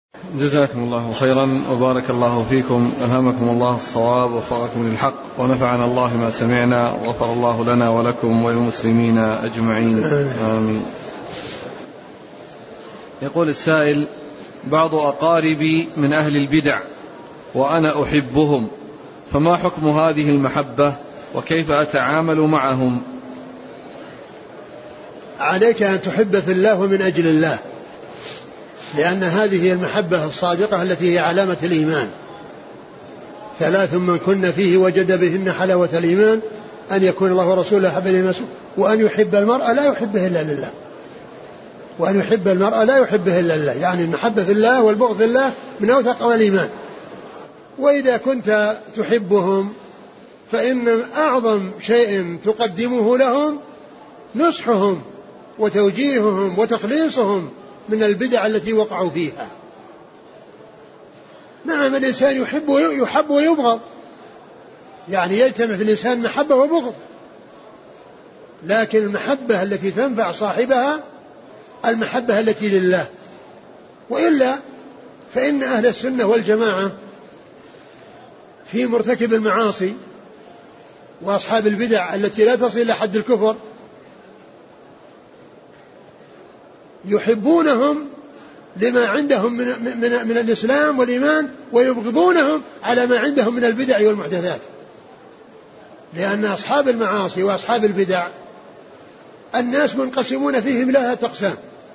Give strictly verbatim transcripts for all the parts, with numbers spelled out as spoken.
جزاكم الله خيرا وبارك الله فيكم، ألهمكم الله الصواب ووفقكم للحق، ونفعنا الله ما سمعنا، وغفر الله لنا ولكم وللمسلمين أجمعين، آمين. يقول السائل: بعض أقاربي من أهل البدع وأنا أحبهم، فما حكم هذه المحبة وكيف أتعامل معهم؟ عليك أن تحب في الله ومن أجل الله، لأن هذه هي المحبة الصادقة التي هي علامة الإيمان. ثلاث من كن فيه وجد بهن حلاوة الإيمان: أن يكون الله ورسوله أحب إليه مسؤول، وأن يحب المرء لا يحبه إلا لله، وأن يحب المرء لا يحبه إلا لله، يعني المحبة في الله والبغض في الله من أوثق الإيمان. وإذا كنت تحبهم فإن أعظم شيء تقدمه لهم نصحهم وتوجيههم وتخليصهم من البدع التي وقعوا فيها. نعم، الإنسان يحب يحب ويبغض، يعني يجتمع في الإنسان محبة وبغض، لكن المحبة التي تنفع صاحبها المحبة التي لله. وإلا فإن أهل السنة والجماعة في مرتكب المعاصي وأصحاب البدع التي لا تصل إلى حد الكفر يحبونهم لما عندهم من, من, من الإسلام والإيمان، ويبغضونهم على ما عندهم من البدع والمحدثات. لأن أصحاب المعاصي وأصحاب البدع الناس منقسمون فيهم لها أقسام: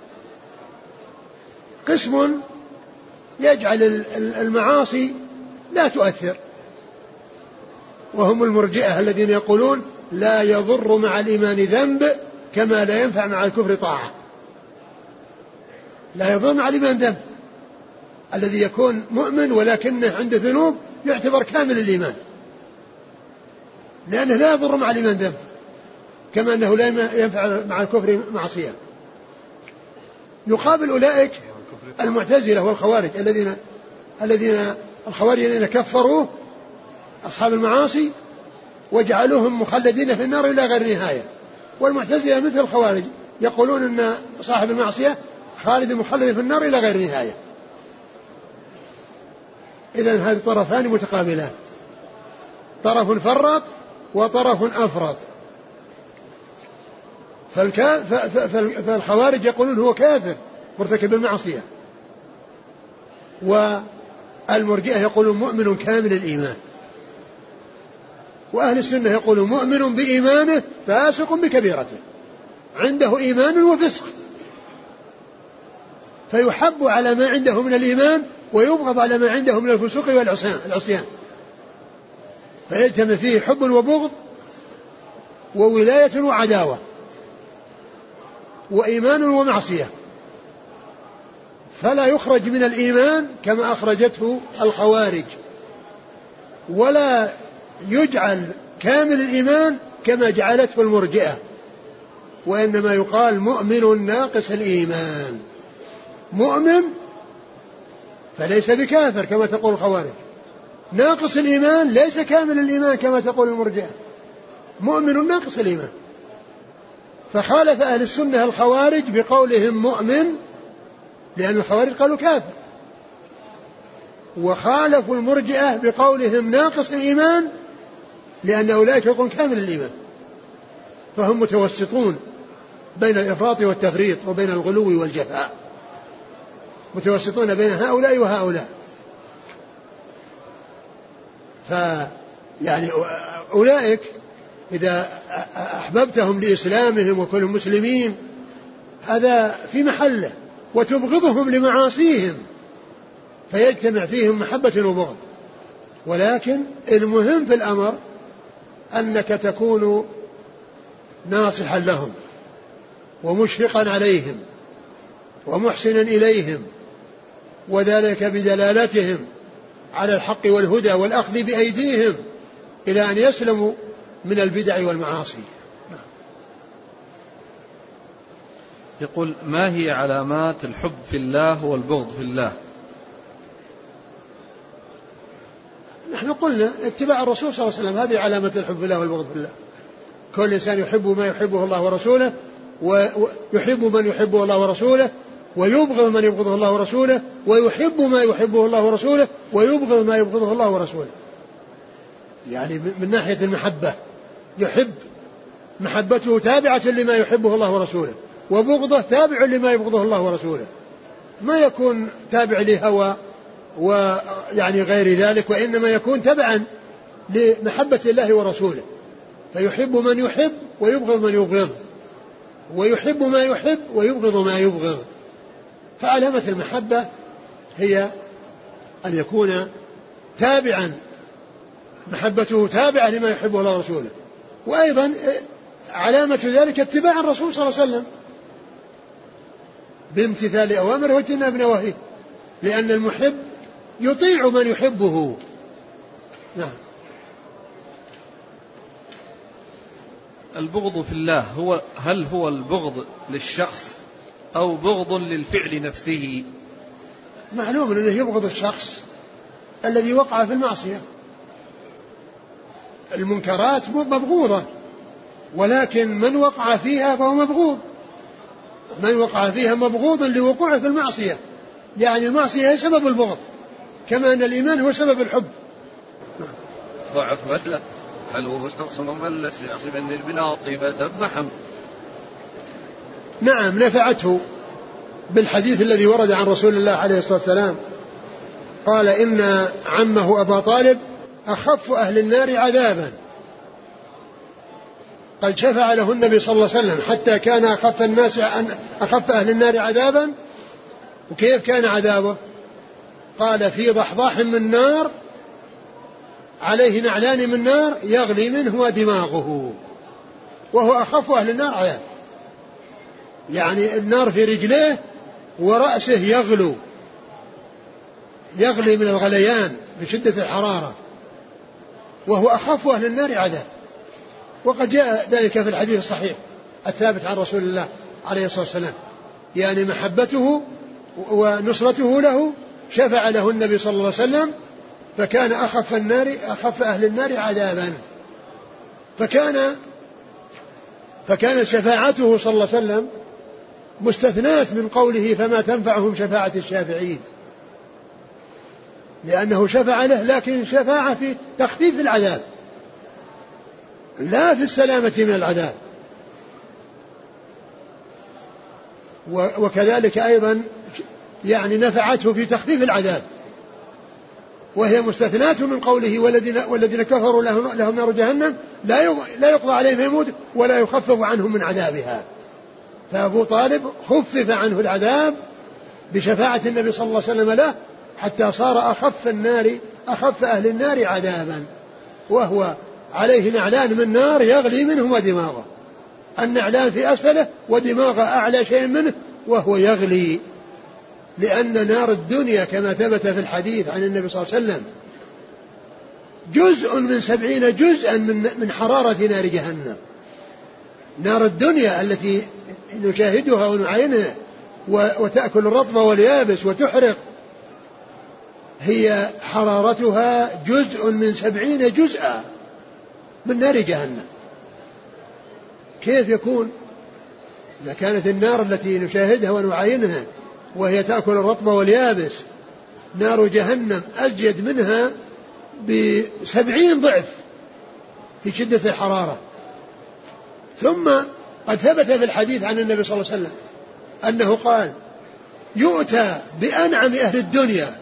قسم يجعل المعاصي لا تؤثر، وهم المرجئة الذين يقولون لا يضر مع الإيمان ذنب كما لا ينفع مع الكفر طاعة. لا يضر مع الإيمان ذنب، الذي يكون مؤمن ولكنه عنده ذنوب يعتبر كامل الإيمان، لأنه لا يضر مع الإيمان ذنب كما أنه لا ينفع مع الكفر معصية. يقابل أولئك المعتزلة والخوارج الذين الذين الخوارج الذين كفروا أصحاب المعاصي وجعلوهم مخلدين في النار إلى غير نهاية. والمعتزلة مثل الخوارج يقولون أن صاحب المعصية خالد مخلد في النار إلى غير نهاية. إذن هذه طرفان متقابلان، طرف فرط وطرف أفرط. فالخوارج يقولون هو كافر مرتكب المعصية، والمرجئة يقولون مؤمن كامل الإيمان، وأهل السنة يقولون مؤمن بإيمانه فاسق بكبيرته، عنده إيمان وفسق، فيحب على ما عنده من الإيمان ويبغض على ما عنده من الفسوق والعصيان، فيجتمع فيه حب وبغض وولاية وعداوة وإيمان ومعصية، فلا يخرج من الإيمان كما أخرجته الخوارج، ولا يجعل كامل الإيمان كما جعلته المرجئة، وإنما يقال مؤمن ناقص الإيمان. مؤمن فليس بكافر كما تقول الخوارج، ناقص الإيمان ليس كامل الإيمان كما تقول المرجئة، مؤمن ناقص الإيمان. فخالف أهل السنة الخوارج بقولهم مؤمن، لأن الخوارج قالوا كافر، وخالفوا المرجئة بقولهم ناقص الإيمان، لأن أولئك يقولون كامل الإيمان. فهم متوسطون بين الإفراط والتفريط وبين الغلو والجفاء، متوسطون بين هؤلاء وهؤلاء. فيعني أولئك إذا أحببتهم لإسلامهم وكونهم مسلمين هذا في محله، وتبغضهم لمعاصيهم فيجتمع فيهم محبة وبغض. ولكن المهم في الأمر أنك تكون ناصحا لهم ومشفقا عليهم ومحسنا إليهم، وذلك بدلالتهم على الحق والهدى والأخذ بأيديهم إلى أن يسلموا من البدع والمعاصي. يقول: ما هي علامات الحب في الله والبغض في الله؟ نحن قلنا اتباع الرسول صلى الله عليه وسلم، هذه علامة الحب في الله والبغض في الله. كل إنسان يحب ما يحبه الله ورسوله، ويحب من يحبه الله ورسوله، ويبغض من يبغضه الله ورسوله، ويحب ما يحبه الله ورسوله، ويبغض ما يبغضه الله ورسوله. يعني من ناحية المحبة يحب، محبته تابعة لما يحبه الله ورسوله، وبغضه تابع لما يبغضه الله ورسوله، ما يكون تابع لهوى ويعني غير ذلك، وإنما يكون تبعا لمحبة الله ورسوله، فيحب من يحب ويبغض من يبغض، ويحب ما يحب ويبغض ما يبغض. فعلامة المحبة هي أن يكون تابعا، محبته تابعة لما يحبه الله ورسوله، وأيضا علامة ذلك اتباع الرسول صلى الله عليه وسلم بامتثال أوامره واجتناب نواهيه، لأن المحب يطيع من يحبه. نعم. البغض في الله هو هل هو البغض للشخص أو بغض للفعل نفسه؟ معلوم أنه يبغض الشخص الذي وقع في المعصية، المنكرات مبغوضة، ولكن من وقع فيها فهو مبغوض، من وقع فيها مبغوض لوقوعه في المعصية، يعني المعصية هي سبب البغض كما أن الإيمان هو سبب الحب. ضعف مثله هل هو شخص مملس يعصب النير بلا طيبة محم؟ نعم، نفعته بالحديث الذي ورد عن رسول الله عليه الصلاة والسلام قال إن عمه أبا طالب أخف أهل النار عذابا، قد شفع له النبي صلى الله عليه وسلم حتى كان أخف الناس أخف أهل النار عذابا. وكيف كان عذابه؟ قال في ضحضاح من نار عليه نعلان من نار يغلي منهما دماغه، وهو أخف أهل النار عذاب، يعني النار في رجليه ورأسه يغلو، يغلي من الغليان بشدة الحرارة، وهو أخف أهل النار عذاب. وقد جاء ذلك في الحديث الصحيح الثابت عن رسول الله عليه الصلاة والسلام، يعني محبته ونصرته له شفع له النبي صلى الله عليه وسلم فكان أخف النار أخف أهل النار عذابا. فكان فكانت شفاعته صلى الله عليه وسلم مستثنات من قوله فما تنفعهم شفاعة الشافعين، لأنه شفع له لكن شفاعة في تخفيف العذاب لا في السلامة من العذاب. وكذلك أيضا يعني نفعته في تخفيف العذاب، وهي مستثنات من قوله والذين, والذين كفروا لهم, لهم نار جهنم لا يقضى عليهم يموت ولا يخفف عنهم من عذابها. فأبو طالب خفف عنه العذاب بشفاعة النبي صلى الله عليه وسلم له حتى صار أخف النار أخف أهل النار عذابا، وهو عليه نعلان من نار يغلي منهما دماغه، النعلان في أسفله ودماغه أعلى شيء منه وهو يغلي، لأن نار الدنيا كما ثبت في الحديث عن النبي صلى الله عليه وسلم جزء من سبعين جزءا من, من حرارة نار جهنم. نار الدنيا التي نشاهدها ونعينها وتأكل الرطب واليابس وتحرق هي حرارتها جزء من سبعين جزءا من نار جهنم. كيف يكون إذا كانت النار التي نشاهدها ونعاينها وهي تأكل الرطب واليابس نار جهنم أزيد منها بسبعين ضعف في شدة الحرارة. ثم قد ثبت في الحديث عن النبي صلى الله عليه وسلم أنه قال يؤتى بأنعم أهل الدنيا،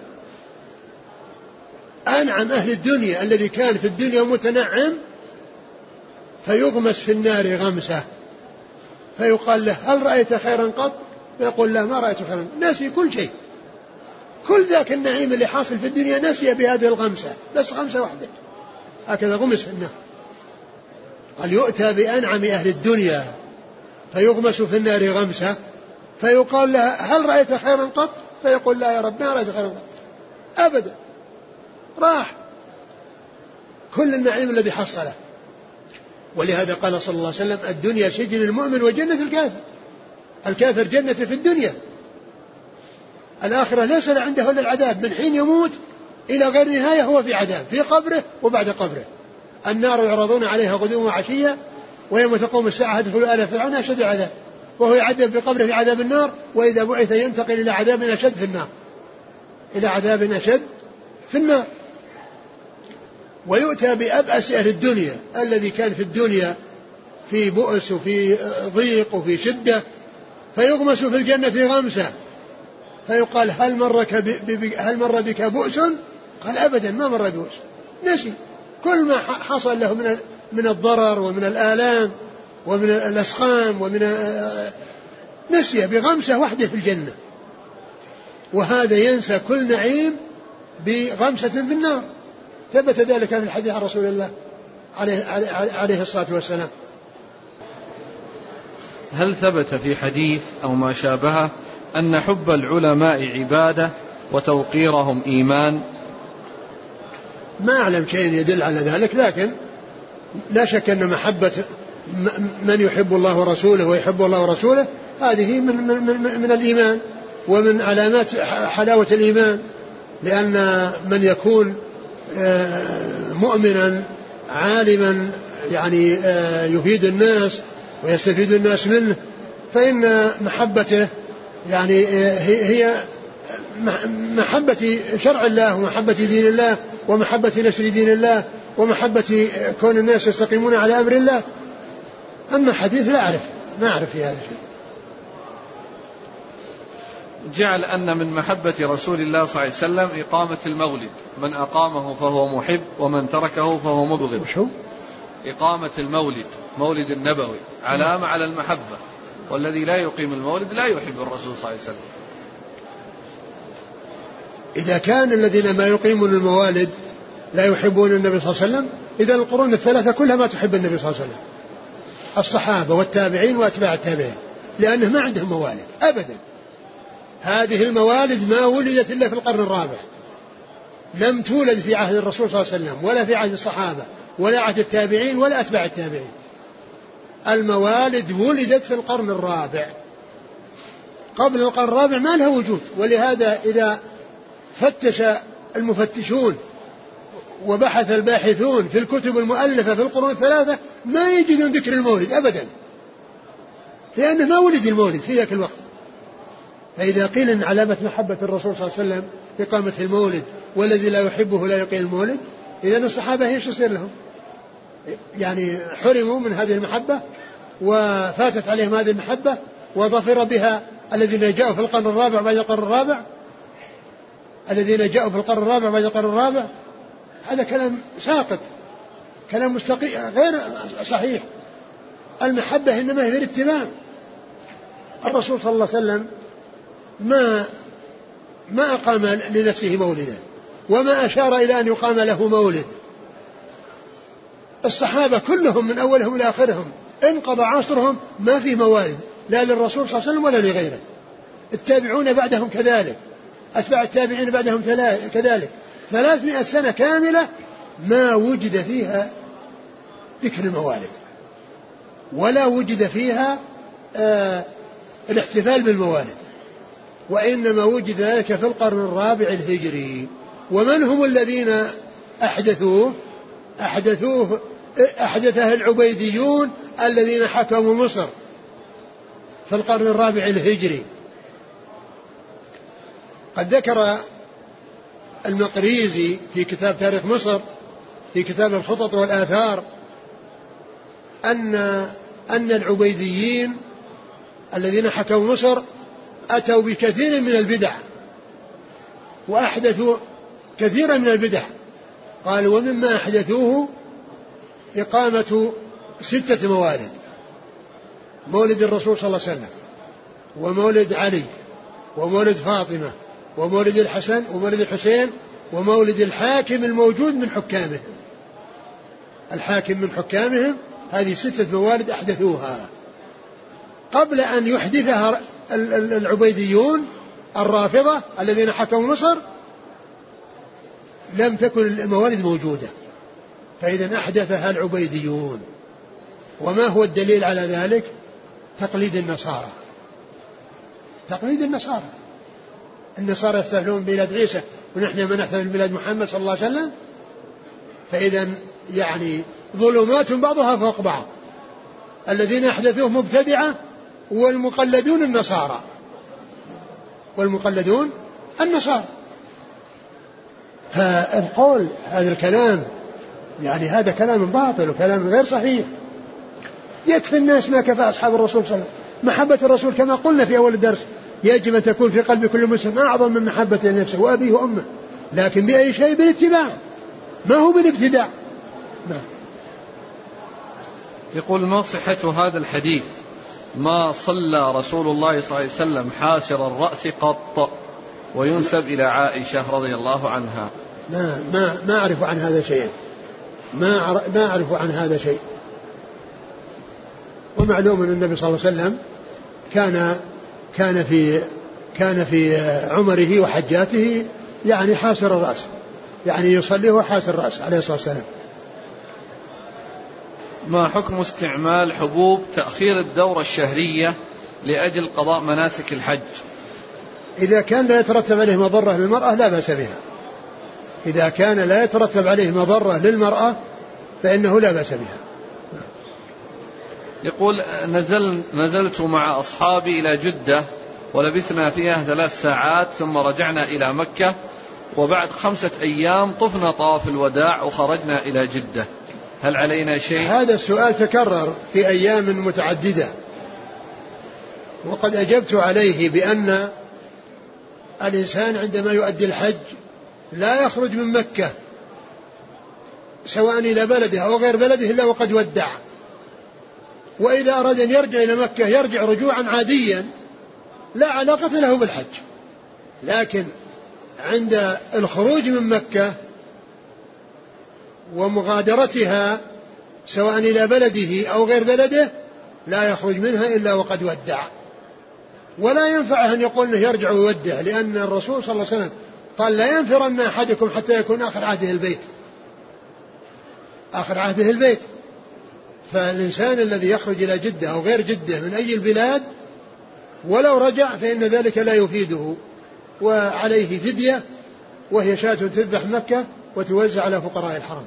أنعم أهل الدنيا الذي كان في الدنيا متنعم فيغمس في النار غمسة، فيقال له هل رأيت خيرا قط؟ فيقول له ما رأيت خيرا، نسي كل شيء، كل ذاك النعيم اللي حاصل في الدنيا نسي بهذه الغمسة، بس غمسة واحدة هكذا غمس في النار. قال يؤتى بأنعم أهل الدنيا فيغمس في النار غمسة، فيقال له هل رأيت خيرا قط؟ فيقول لا يا رب ما رأيت خيرا قط أبدا، راح كل النعيم الذي حصله. ولهذا قال صلى الله عليه وسلم الدنيا سجن المؤمن وجنة الكافر، الكافر جنة في الدنيا، الآخرة ليس عنده إلا العذاب من حين يموت إلى غير نهاية، هو في عذاب في قبره وبعد قبره. النار يعرضون عليها غدوا وعشيا ويوم تقوم الساعة ادخلوا آل فرعون أشد العذاب. وهو يعذب بقبره في عذاب النار، وإذا بعث ينتقل إلى عذاب أشد في النار، إلى عذاب أشد في النار. ويؤتى بأبأس أهل الدنيا الذي كان في الدنيا في بؤس وفي ضيق وفي شدة، فيغمس في الجنة غمسة، فيقال هل مرك ب... هل مر بك بؤس؟ قال أبدا ما مر بؤس، نسي كل ما حصل له من من الضرر ومن الآلام ومن الأسقام ومن نسي بغمسة واحدة في الجنة. وهذا ينسى كل نعيم بغمسة في النار. ثبت ذلك في الحديث عن رسول الله عليه, عليه الصلاة والسلام. هل ثبت في حديث أو ما شابهه أن حب العلماء عبادة وتوقيرهم إيمان؟ ما أعلم شيء يدل على ذلك، لكن لا شك أن محبة من يحب الله ورسوله ويحب الله ورسوله هذه من, من, من, من الإيمان ومن علامات حلاوة الإيمان، لأن من يكون مؤمنا عالما يعني يفيد الناس ويستفيد الناس منه، فإن محبته يعني هي محبة شرع الله ومحبة دين الله ومحبة نشر دين الله ومحبة كون الناس يستقيمون على أمر الله. أما حديث لا أعرف، ما أعرف في هذا الشيء. جعل أن من محبة رسول الله صلى الله عليه وسلم إقامة المولد، من أقامه فهو محب ومن تركه فهو مبغض. وشو؟ إقامة المولد، مولد النبوي، علامة على المحبة، والذي لا يقيم المولد لا يحب الرسول صلى الله عليه وسلم. إذا كان الذين ما يقيمون الموالد لا يحبون النبي صلى الله عليه وسلم، إذا القرون الثلاثة كلها ما تحب النبي صلى الله عليه وسلم، الصحابة والتابعين وأتباع التابعين، لأنه ما عندهم موالد أبدا. هذه الموالد ما ولدت إلا في القرن الرابع، لم تولد في عهد الرسول صلى الله عليه وسلم ولا في عهد الصحابة ولا عهد التابعين ولا أتباع التابعين. الموالد ولدت في القرن الرابع، قبل القرن الرابع ما لها وجود. ولهذا إذا فتش المفتشون وبحث الباحثون في الكتب المؤلفة في القرون الثلاثة ما يجدون ذكر المولد أبدا، لأنه ما ولد المولد في ذاك الوقت. فإذا قيل إن علامة محبة الرسول صلى الله عليه وسلم إقامة المولد، والذي لا يحبه لا يقيم المولد، إذن الصحابة ايش يصير لهم؟ يعني حرموا من هذه المحبة وفاتت عليهم هذه المحبة، وظفر بها الذين جاءوا في القرن الرابع بعد القرن الرابع الذين جاءوا في القرن الرابع بعد القرن الرابع. هذا كلام ساقط، كلام مستقيم غير صحيح. المحبة إنما هي الاتباع. الرسول صلى الله عليه وسلم ما ما أقام لنفسه مولدا وما أشار إلى أن يقام له مولد. الصحابة كلهم من أولهم إلى آخرهم انقضى عصرهم ما في موالد لا للرسول صلى الله عليه وسلم ولا لغيره. التابعون بعدهم كذلك، أتباع التابعين بعدهم كذلك. ثلاثمائة سنة كاملة ما وجد فيها ذكر الموالد ولا وجد فيها آه الاحتفال بالموالد، وإنما وجد ذلك في القرن الرابع الهجري. ومن هم الذين أحدثوه؟ أحدثوه أحدثه العبيديون الذين حكموا مصر في القرن الرابع الهجري. قد ذكر المقريزي في كتاب تاريخ مصر في كتاب الخطط والآثار أن أن العبيديين الذين حكموا مصر أتوا بكثير من البدع وأحدثوا كثيرا من البدع. قال ومما أحدثوه إقامة ستة موالد: مولد الرسول صلى الله عليه وسلم، ومولد علي، ومولد فاطمة، ومولد الحسن، ومولد الحسين، ومولد الحاكم الموجود من حكامهم. الحاكم من حكامهم، هذه ستة موالد أحدثوها قبل أن يحدثها العبيديون الرافضة الذين حكموا مصر. لم تكن الموالد موجودة، فإذا أحدثها العبيديون. وما هو الدليل على ذلك؟ تقليد النصارى. تقليد النصارى النصارى يحتفلون بميلاد عيسى ونحن ما نحتفل بميلاد محمد صلى الله عليه وسلم. فإذا يعني ظلمات بعضها فوق بعض، الذين أحدثوه مبتدعة والمقلدون النصارى والمقلدون النصارى. فالقول هذا الكلام يعني هذا كلام باطل وكلام غير صحيح. يكفي الناس ما كفى أصحاب الرسول صلى الله عليه وسلم. محبة الرسول كما قلنا في أول الدرس يجب أن تكون في قلب كل مسلم أعظم من محبة لنفسه وأبيه وأمه، لكن بأي شيء؟ بالاتباع، ما هو بالابتداع. نعم. يقول: ما صحة هذا الحديث ما صلى رسول الله صلى الله عليه وسلم حاسر الرأس قط، وينسب إلى عائشة رضي الله عنها؟ ما ما ما أعرف عن هذا شيء، ما ما أعرف عن هذا شيء. ومعلوم أن النبي صلى الله عليه وسلم كان كان في كان في عمره وحجاته يعني حاسر الرأس، يعني يصلي وحاسر الرأس عليه الصلاة والسلام. ما حكم استعمال حبوب تأخير الدورة الشهرية لأجل قضاء مناسك الحج؟ إذا كان لا يترتب عليه مضرة للمرأة لا بأس بها. إذا كان لا يترتب عليه مضرة للمرأة فإنه لا بأس بها. يقول: نزل نزلت مع أصحابي إلى جدة ولبثنا فيها ثلاث ساعات ثم رجعنا إلى مكة، وبعد خمسة أيام طفنا طواف الوداع وخرجنا إلى جدة، هل علينا شيء؟ هذا السؤال تكرر في أيام متعددة، وقد أجبت عليه بأن الإنسان عندما يؤدي الحج لا يخرج من مكة سواء إلى بلده أو غير بلده إلا وقد ودع، وإذا أراد أن يرجع إلى مكة يرجع رجوعا عاديا لا علاقة له بالحج. لكن عند الخروج من مكة ومغادرتها سواء إلى بلده أو غير بلده لا يخرج منها إلا وقد ودع، ولا ينفعه أن يقول أنه يرجع ويودع، لأن الرسول صلى الله عليه وسلم قال: لا ينفرن أحدكم حتى يكون آخر عهده البيت، آخر عهده البيت. فالإنسان الذي يخرج إلى جدة أو غير جدة من أي البلاد ولو رجع فإن ذلك لا يفيده، وعليه فدية وهي شاة تذبح مكة وتوزع على فقراء الحرم.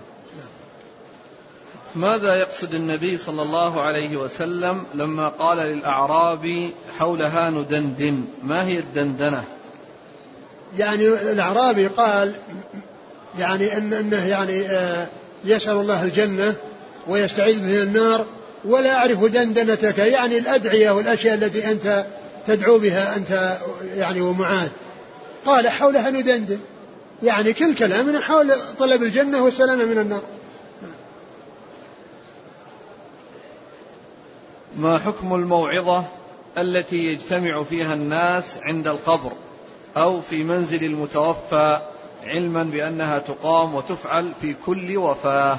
ماذا يقصد النبي صلى الله عليه وسلم لما قال للأعرابي حولها ندندن؟ ما هي الدندنة؟ يعني الأعرابي قال يعني إن أنه يعني آه يسأل الله الجنة ويستعيذ من النار ولا أعرف دندنتك، يعني الأدعية والأشياء التي أنت تدعو بها أنت يعني ومعاذ. قال حولها ندندن، يعني كل كلامنا حول طلب الجنة والسلامة من النار. ما حكم الموعظة التي يجتمع فيها الناس عند القبر أو في منزل المتوفى علما بأنها تقام وتفعل في كل وفاة؟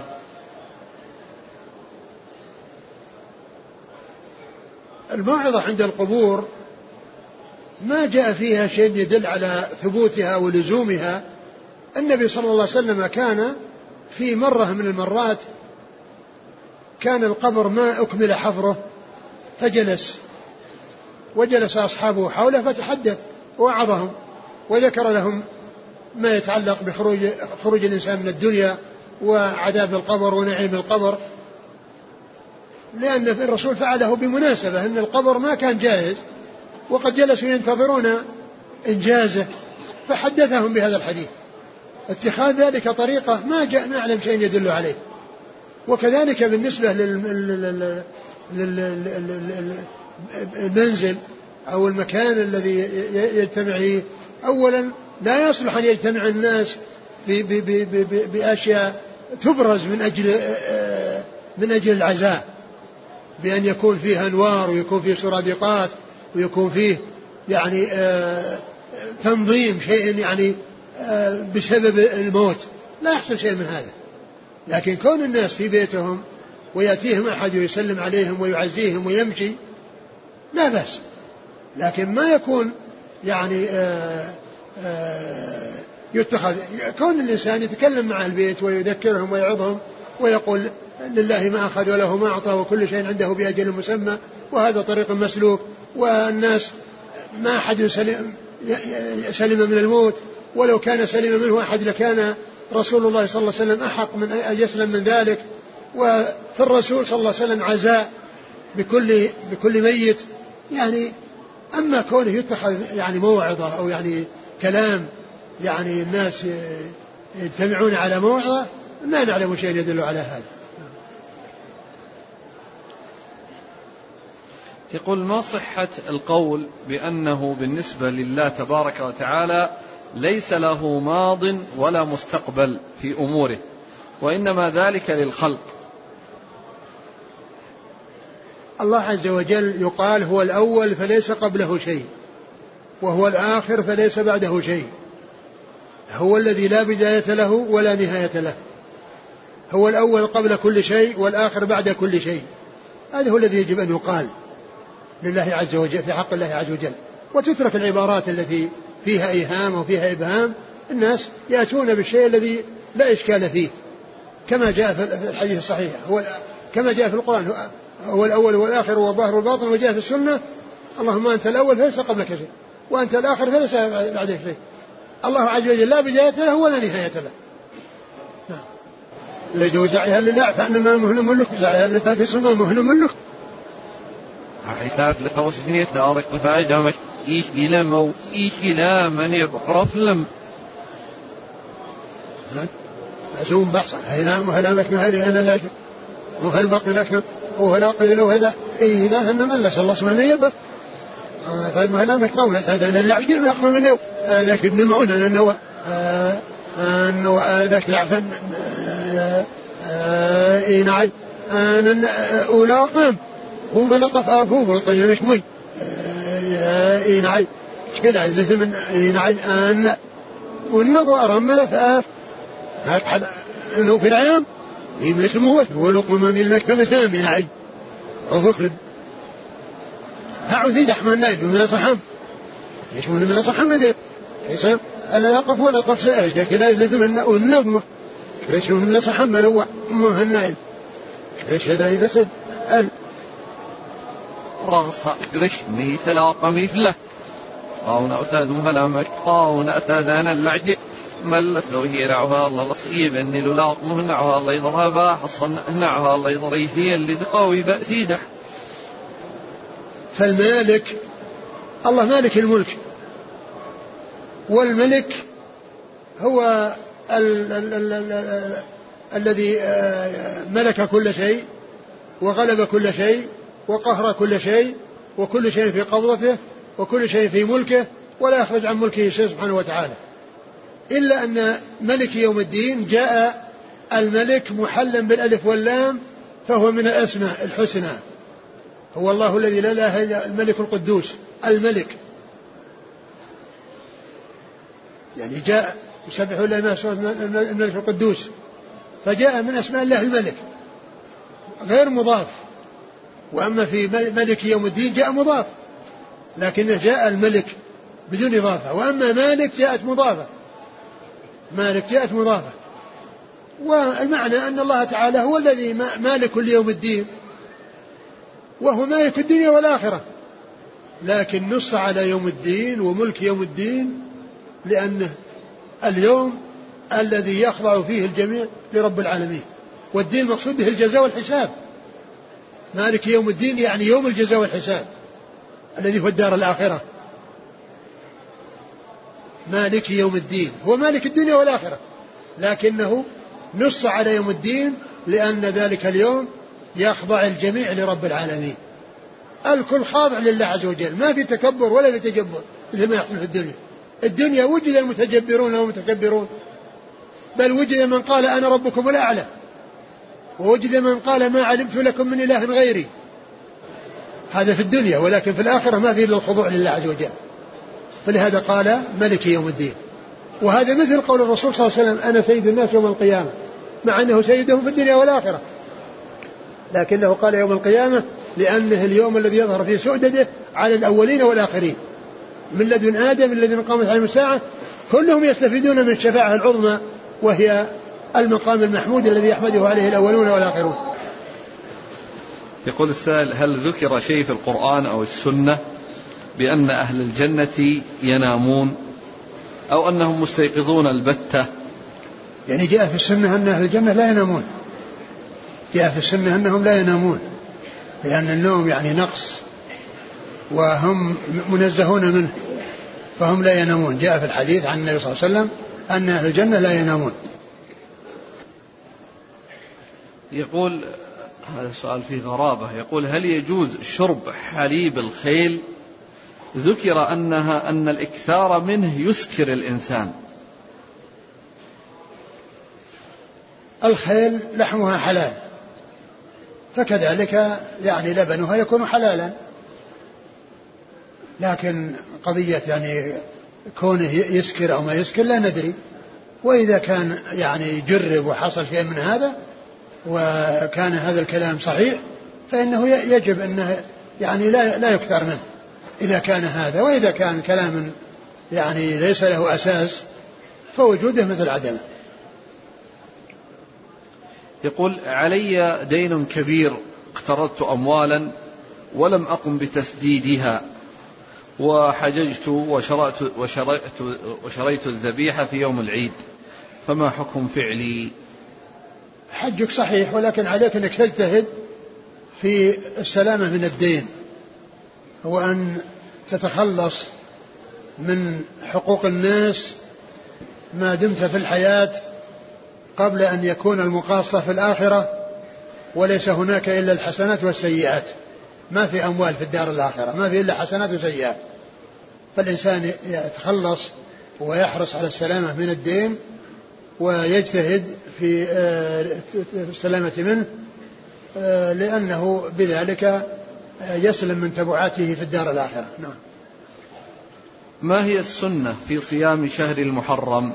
الموعظة عند القبور ما جاء فيها شيء يدل على ثبوتها ولزومها. النبي صلى الله عليه وسلم كان في مرة من المرات كان القبر ما أكمل حفره فجلس، وجلس أصحابه حوله فتحدث ووعظهم وذكر لهم ما يتعلق بخروج خروج الإنسان من الدنيا وعذاب القبر ونعيم القبر، لأن الرسول فعله بمناسبة أن القبر ما كان جاهز وقد جلسوا ينتظرون إنجازه، فحدثهم بهذا الحديث. اتخاذ ذلك طريقة ما جاء نعلم شيء يدل عليه. وكذلك بالنسبة للمنزل أو المكان الذي يجتمع، أولا لا يصلح أن يجتمع الناس بأشياء تبرز من أجل من أجل العزاء، بأن يكون فيه أنوار ويكون فيه سرادقات ويكون فيه يعني تنظيم شيء يعني بسبب الموت، لا يحصل شيء من هذا. لكن كون الناس في بيتهم ويأتيهم أحد ويسلم عليهم ويعزيهم ويمشي لا بأس، لكن ما يكون يعني آآ آآ يتخذ كون الإنسان يتكلم مع البيت ويذكرهم ويعظهم ويقول لله ما أخذ وله ما أعطى وكل شيء عنده بأجل مسمى، وهذا طريق مسلوك، والناس ما أحد سلم, سلم من الموت، ولو كان سلم منه أحد لكان رسول الله صلى الله عليه وسلم أحق من أن يسلم من ذلك. وفي الرسول صلى الله عليه وسلم عزاء بكل, بكل ميت، يعني أما كونه يتخذ يعني موعظة أو يعني كلام يعني الناس يجتمعون على موعظة لا نعلم شيء يدل على هذا. يقول ما صحة القول بأنه بالنسبة لله تبارك وتعالى ليس له ماض ولا مستقبل في أموره وإنما ذلك للخلق؟ الله عز وجل يقال هو الأول فليس قبله شيء، وهو الآخر فليس بعده شيء، هو الذي لا بداية له ولا نهاية له، هو الأول قبل كل شيء والآخر بعد كل شيء. هذا هو الذي يجب أن يقال لله عز وجل في حق الله عز وجل، وتترك العبارات التي فيها إيهام وفيها إبهام. الناس يأتون بالشيء الذي لا إشكال فيه كما جاء في الحديث الصحيح، هو كما جاء في القرآن هو الأول والآخر والظاهر والباطن، وجاء في السنة اللهم أنت الأول فليس قبلك شيء وأنت الآخر فليس بعدك شيء. الله عز وجل لا بداية له ولا نهاية له. نعم. لجو سعيها لله فإنما مهن ملك سعيها لتافي سما مهن ملك حيثاف لتوسفني تارك فاجمك إيش إلى مو إيش إلى من يبقرف لم أسوم بحصا هنا مهلا لك مهلي أنا لك وهل بقي لك وهل قيل وهذا إذا هن ملس الله سبحانه يبقى طيب مهلا لك قولة هذا أنا العجل أخر منه لكن نمعون أنه أنه ذاك العفن إنعي أن أولاقهم هو بلطف أفوه والطيب مشمي إنعي كذا عزة من إنعي أن والنظر ملف أف هكذا أنه في العام يمسموه ولقم من لك فمسام إنعي وفقد هعوذي دحمان نايف من صحام يشمون من صحام ندير حساب ألا يقف ولا قف سأجد كذا عزة من النظم يشمون من صحام ملوع مهنائل ايش هذا يبسد ال رغص رشمي تلاقى مثله قاونا أستاذ مهلامك قاونا أستاذنا اللعج ملسوا هي رعوها الله لصيب أني للاق مهنعها الله يضربها حصن نعها الله يضريثي اللي تقاوي بأسيدح. فالمالك الله مالك الملك، والملك هو ال ال ال ال ال الذي ملك كل شيء وغلب كل شيء وقهر كل شيء وكل شيء في قبضته وكل شيء في ملكه ولا يخرج عن ملكه شيء سبحانه وتعالى، إلا أن ملك يوم الدين جاء الملك محلا بالألف واللام فهو من الأسماء الحسنى، هو الله الذي لا إله إلا الملك القدوس الملك، يعني جاء يسبح لله الملك القدوس فجاء من أسماء الله الملك غير مضاف. وأما في ملك يوم الدين جاء مضاف لكنه جاء الملك بدون إضافة، وأما مالك جاءت مضافة، مالك جاءت مضافة. والمعنى أن الله تعالى هو الذي مالك اليوم الدين وهو مالك الدنيا والآخرة، لكن نص على يوم الدين وملك يوم الدين لأنه اليوم الذي يخضع فيه الجميع لرب العالمين، والدين مقصود به الجزاء والحساب. مالك يوم الدين يعني يوم الجزاء والحساب الذي هو الدار الآخرة. مالك يوم الدين هو مالك الدنيا والآخرة، لكنه نص على يوم الدين لأن ذلك اليوم يخضع الجميع لرب العالمين، الكل خاضع لله عز وجل، ما في تكبر ولا في تجبر مثل ما يحصل في الدنيا. الدنيا وجد المتجبرون والمتكبرون، بل وجد من قال أنا ربكم الأعلى، ووجد من قال ما علمت لكم من إله غيري، هذا في الدنيا، ولكن في الآخرة ما فيه إلا الخضوع لله عز وجل. فلهذا قال ملك يوم الدين، وهذا مثل قول الرسول صلى الله عليه وسلم أنا سيد الناس يوم القيامة، مع أنه سيدهم في الدنيا والآخرة، لكنه قال يوم القيامة لأنه اليوم الذي يظهر فيه سؤدده على الأولين والآخرين، من لدن آدم من لدن قامت عليهم الساعة كلهم يستفيدون من الشفاعة العظمى وهي المقام المحمود الذي يحمده عليه الأولون والآخرون. يقول السائل هل ذكر شيء في القرآن أو السنة بأن أهل الجنة ينامون أو أنهم مستيقظون البتة؟ يعني جاء في السنة أن أهل الجنة لا ينامون، جاء في السنة أنهم لا ينامون، لأن النوم يعني نقص وهم منزهون منه فهم لا ينامون. جاء في الحديث عن النبي صلى الله عليه وسلم أن أهل الجنة لا ينامون. يقول هذا السؤال فيه غرابة، يقول هل يجوز شرب حليب الخيل؟ ذكر أنها أن الإكثار منه يسكر الإنسان. الخيل لحمها حلال، فكذلك يعني لبنها يكون حلالا، لكن قضية يعني كونه يسكر أو ما يسكر لا ندري. وإذا كان يعني جرب وحصل شيء من هذا وكان هذا الكلام صحيح فإنه يجب أنه يعني لا لا يكثر منه إذا كان هذا. وإذا كان كلام يعني ليس له أساس فوجوده مثل عدمه. يقول علي دين كبير، اقترضت أموالا ولم أقم بتسديدها، وحججت وشرأت وشريت, وشريت الذبيحة في يوم العيد، فما حكم فعلي؟ حجك صحيح، ولكن عليك أنك تجتهد في السلامة من الدين، وأن تتخلص من حقوق الناس ما دمت في الحياة قبل أن يكون المقاصة في الآخرة، وليس هناك إلا الحسنات والسيئات، ما في أموال في الدار الآخرة، ما في إلا حسنات وسيئات. فالإنسان يتخلص ويحرص على السلامة من الدين ويجتهد في السلامة منه، لأنه بذلك يسلم من تبعاته في الدار الآخرة. نعم. ما هي السنة في صيام شهر المحرم؟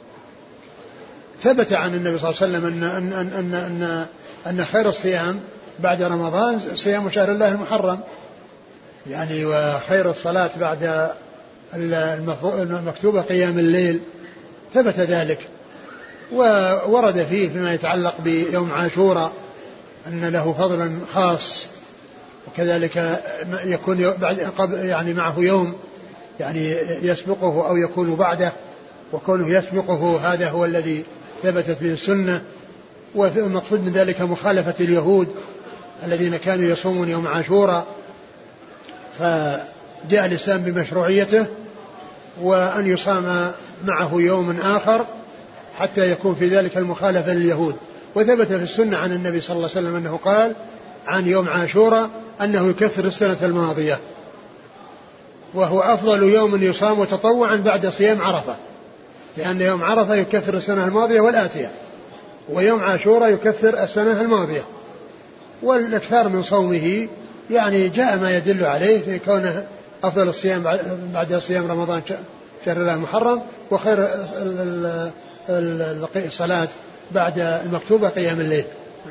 ثبت عن النبي صلى الله عليه وسلم أن, أن, أن, أن, أن خير الصيام بعد رمضان صيام شهر الله المحرم، يعني وخير الصلاة بعد المكتوبة قيام الليل، ثبت ذلك. وورد فيه فيما يتعلق بيوم عاشوراء أن له فضل خاص، وكذلك يكون يعني معه يوم يعني يسبقه أو يكون بعده، وكونه يسبقه هذا هو الذي ثبتت به السنة. والمقصود من ذلك مخالفة اليهود الذين كانوا يصومون يوم عاشوراء، فجاء الإسلام بمشروعيته وأن يصام معه يوم آخر حتى يكون في ذلك المخالفة لليهود. وثبت في السنة عن النبي صلى الله عليه وسلم أنه قال عن يوم عاشوراء أنه يكفر السنة الماضية، وهو أفضل يوم يصام تطوعا بعد صيام عرفة، لأن يوم عرفة يكفر السنة الماضية والآتية، ويوم عاشوراء يكفر السنة الماضية. والإكثار من صومه يعني جاء ما يدل عليه في كونه أفضل الصيام بعد صيام رمضان شهر الله المحرم، وخير الصلاة بعد المكتوبة قيام الليل.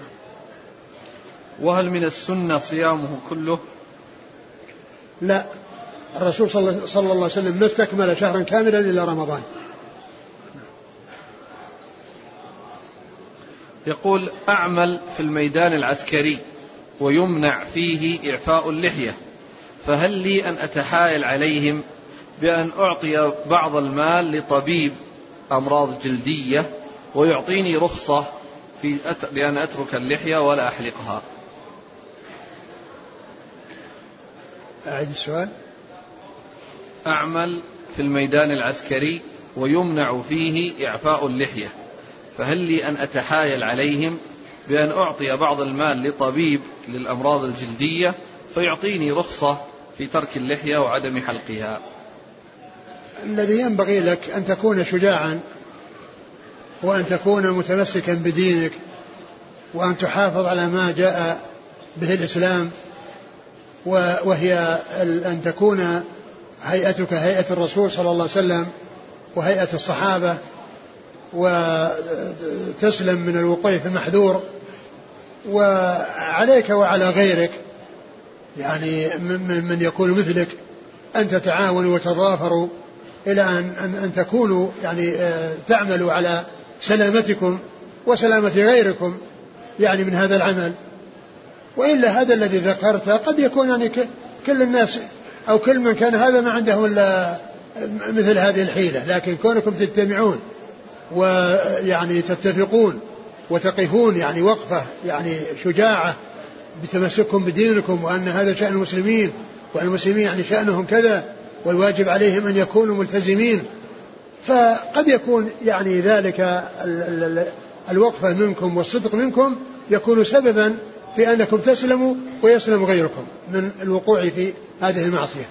وهل من السنة صيامه كله؟ لا، الرسول صلى الله عليه وسلم ما استكمل شهرا كاملا إلا رمضان. يقول أعمل في الميدان العسكري ويمنع فيه إعفاء اللحية، فهل لي أن أتحايل عليهم بأن أعطي بعض المال لطبيب أمراض جلدية ويعطيني رخصة في أت... بأن أترك اللحية ولا أحلقها؟ أعيد السؤال. أعمل في الميدان العسكري ويمنع فيه إعفاء اللحية، فهل لي أن أتحايل عليهم بأن أعطي بعض المال لطبيب للأمراض الجلدية فيعطيني رخصة في ترك اللحية وعدم حلقها؟ الذي ينبغي لك أن تكون شجاعا، وأن تكون متمسكا بدينك، وأن تحافظ على ما جاء به الإسلام، وهي أن تكون هيئتك هيئة الرسول صلى الله عليه وسلم وهيئة الصحابة، وتسلم من الوقوع في المحذور. وعليك وعلى غيرك يعني من يكون مثلك أن تتعاونوا وتضافروا إلى أن, أن, أن تكونوا يعني تعملوا على سلامتكم وسلامة غيركم يعني من هذا العمل. وإلا هذا الذي ذكرته قد يكون يعني كل الناس أو كل من كان هذا ما عنده إلا مثل هذه الحيلة، لكن كونكم تجتمعون ويعني تتفقون وتقفون يعني وقفة يعني شجاعة بتمسككم بدينكم، وأن هذا شأن المسلمين والمسلمين يعني شأنهم كذا والواجب عليهم أن يكونوا ملتزمين، فقد يكون يعني ذلك الوقفة منكم والصدق منكم يكون سببا في أنكم تسلموا ويسلم غيركم من الوقوع في هذه المعصية.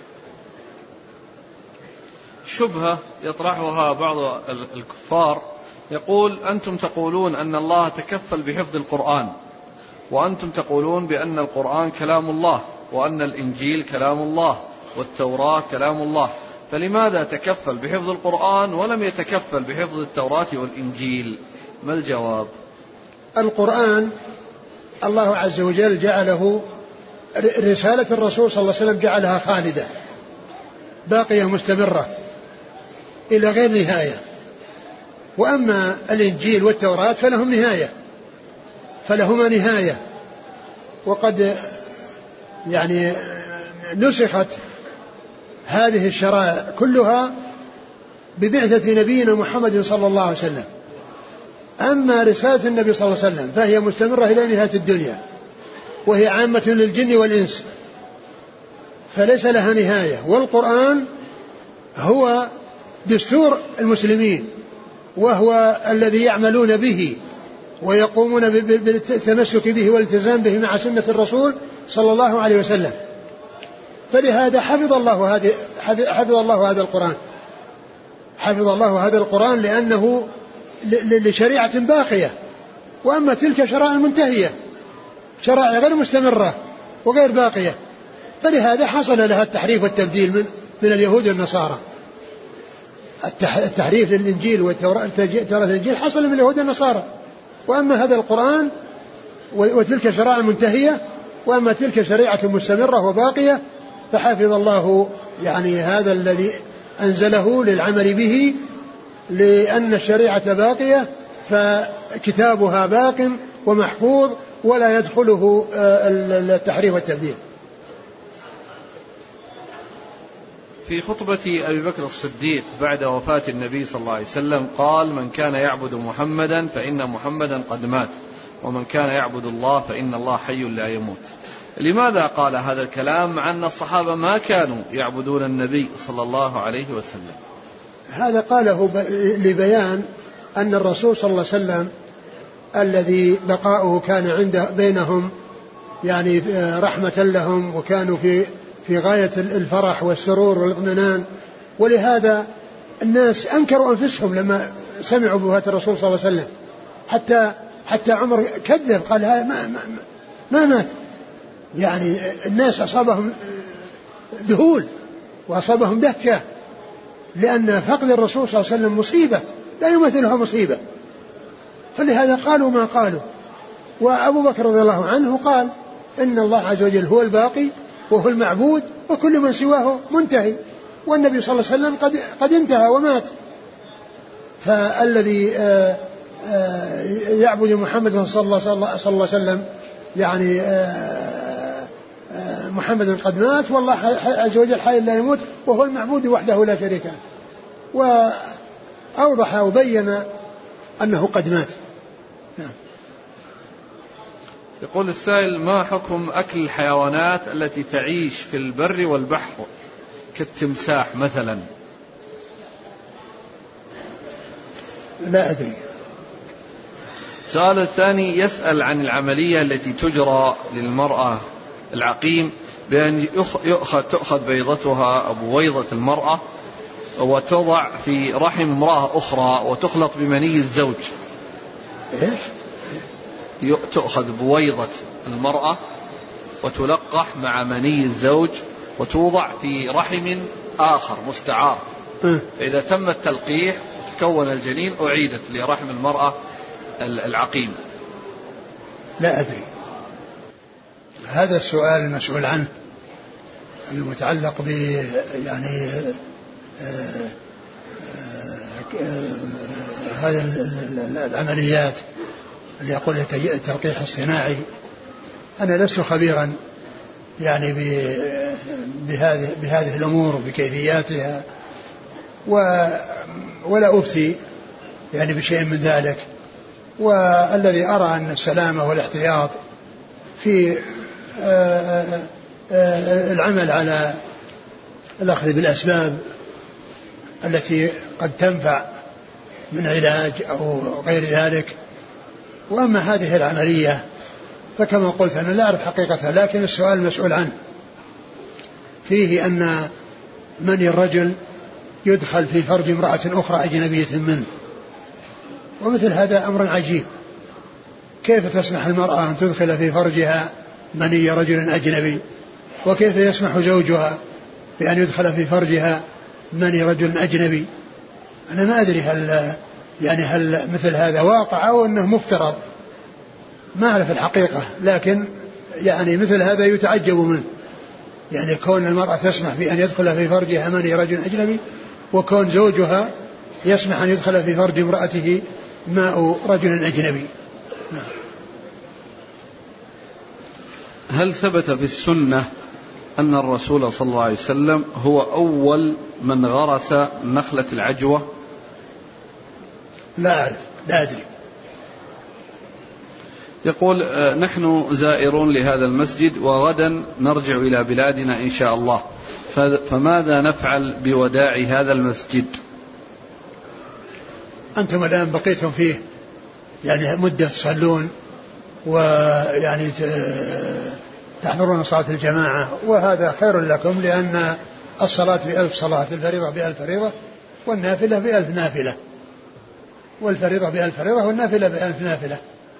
شبهة يطرحها بعض الكفار، يقول أنتم تقولون أن الله تكفل بحفظ القرآن، وأنتم تقولون بأن القرآن كلام الله، وأن الإنجيل كلام الله، والتوراة كلام الله، فلماذا تكفل بحفظ القرآن ولم يتكفل بحفظ التوراة والإنجيل؟ ما الجواب؟ القرآن الله عز وجل جعله رسالة الرسول صلى الله عليه وسلم جعلها خالدة باقية مستمرة إلى غير نهاية، وأما الإنجيل والتوراة فلهم نهاية فلهما نهاية، وقد يعني نسخت هذه الشرائع كلها ببعثة نبينا محمد صلى الله عليه وسلم. أما رسالة النبي صلى الله عليه وسلم فهي مستمرة إلى نهاية الدنيا، وهي عامة للجن والإنس فليس لها نهاية. والقرآن هو دستور المسلمين، وهو الذي يعملون به ويقومون بالتمسك به والالتزام به مع سنة الرسول صلى الله عليه وسلم. فلهذا حفظ الله هذه حفظ الله هذا القرآن حفظ الله هذا القرآن لأنه لشريعة باقية، وأما تلك شرائع منتهية، شرائع غير مستمرة وغير باقية، فلهذا حصل لها التحريف والتبديل من, من اليهود والنصارى. التحريف للإنجيل والتوراة الإنجيل حصل من اليهود والنصارى، وأما هذا القرآن وتلك شرائع منتهية، وأما تلك شريعة مستمرة وباقية، فحفظ الله يعني هذا الذي أنزله للعمل به، لأن الشريعة باقية فكتابها باق ومحفوظ ولا يدخله التحريف والتبديل. في خطبة أبي بكر الصديق بعد وفاة النبي صلى الله عليه وسلم قال: من كان يعبد محمدا فإن محمدا قد مات، ومن كان يعبد الله فإن الله حي لا يموت. لماذا قال هذا الكلام مع أن الصحابة ما كانوا يعبدون النبي صلى الله عليه وسلم؟ هذا قاله لبيان أن الرسول صلى الله عليه وسلم الذي بقاؤه كان عنده بينهم يعني رحمة لهم، وكانوا في في غاية الفرح والسرور والاطمئنان، ولهذا الناس أنكروا أنفسهم لما سمعوا بوفاة الرسول صلى الله عليه وسلم، حتى حتى عمر كذب قال ما, ما, ما مات. يعني الناس أصابهم ذهول وأصابهم دهشة، لأن فقد الرسول صلى الله عليه وسلم مصيبة لا يمثلها مصيبة، فلهذا قالوا ما قالوا. وأبو بكر رضي الله عنه قال إن الله عز وجل هو الباقي وهو المعبود وكل من سواه منتهي، والنبي صلى الله عليه وسلم قد, قد انتهى ومات. فالذي يعبد محمد صلى الله عليه وسلم يعني محمد قد مات، والله عز وجل حي لا يموت وهو المعبود وحده لا شريك له. وأوضح وبين أنه قد مات. نعم. يقول السائل: ما حكم أكل الحيوانات التي تعيش في البر والبحر كالتمساح مثلا؟ لا أدري. السؤال الثاني يسأل عن العملية التي تجرى للمرأة العقيم بأن يؤخذ تؤخذ بيضتها أو بويضة المرأة وتوضع في رحم امرأة أخرى وتخلط بمني الزوج. إيش؟ تؤخذ بويضة المرأة وتلقح مع مني الزوج وتوضع في رحم آخر مستعار، فإذا تم التلقيح تكون الجنين أعيدت لرحم المرأة العقيم. لا أدري. هذا السؤال المسؤول عنه المتعلق ب يعني هذه العمليات اللي يقول التلقيح الصناعي، أنا لست خبيرا يعني بهذه بهذه الأمور وبكيفياتها، ولا أفتي يعني بشيء من ذلك. والذي أرى أن السلامة والاحتياط في العمل على الأخذ بالأسباب التي قد تنفع من علاج أو غير ذلك. وأما هذه العملية فكما قلت أنا لا أعرف حقيقتها، لكن السؤال المسؤول عنه فيه أن من الرجل يدخل في فرج امرأة أخرى أجنبية منه، ومثل هذا أمر عجيب. كيف تسمح المرأة أن تدخل في فرجها مني رجل أجنبي، وكيف يسمح زوجها بأن يدخل في فرجها مني رجل أجنبي؟ أنا ما أدري هل يعني هل مثل هذا واقع أو أنه مفترض، ما أعرف الحقيقة، لكن يعني مثل هذا يتعجب منه، يعني كون المرأة تسمح بأن يدخل في فرجها مني رجل أجنبي، وكون زوجها يسمح أن يدخل في فرج امرأته ماء رجل أجنبي. هل ثبت في السنة أن الرسول صلى الله عليه وسلم هو أول من غرس نخلة العجوة؟ لا أعرف، لا أدري. يقول نحن زائرون لهذا المسجد وغدا نرجع إلى بلادنا إن شاء الله، فماذا نفعل بوداع هذا المسجد؟ أنتم الآن بقيتم فيه يعني مدة تصلون ويعني تحضرون صلاة الجماعة، وهذا خير لكم، لأن الصلاة بألف صلاة، الفريضة بألف فريضة، والنافلة بألف نافلة، والفريضة بألف فريضة والنافلة بألف نافلة.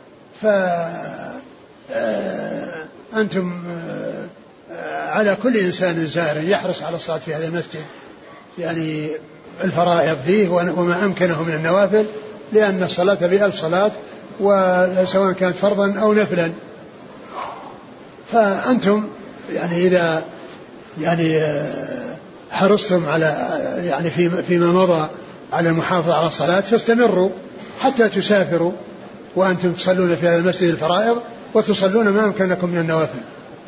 فأنتم على كل إنسان زائر يحرص على الصلاة في هذا المسجد، يعني الفرائض فيه وما أمكنه من النوافل، لأن الصلاة بألف صلاة وسواء كانت فرضا أو نفلا. فأنتم يعني إذا يعني حرصتم على يعني فيما مضى على المحافظة على الصلاة فاستمروا حتى تسافروا وأنتم تصلون في هذا المسجد الفرائض وتصلون ما أمكنكم من النوافل.